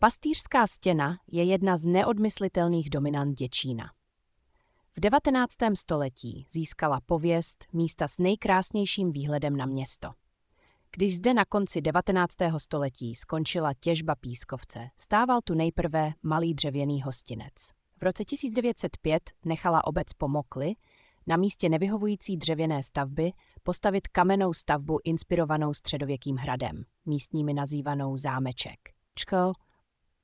Pastýřská stěna je jedna z neodmyslitelných dominant Děčína. V 19. století získala pověst místa s nejkrásnějším výhledem na město. Když zde na konci 19. století skončila těžba pískovce, stával tu nejprve malý dřevěný hostinec. V roce 1905 nechala obec Pomokly na místě nevyhovující dřevěné stavby postavit kamennou stavbu inspirovanou středověkým hradem, místními nazývanou zámeček.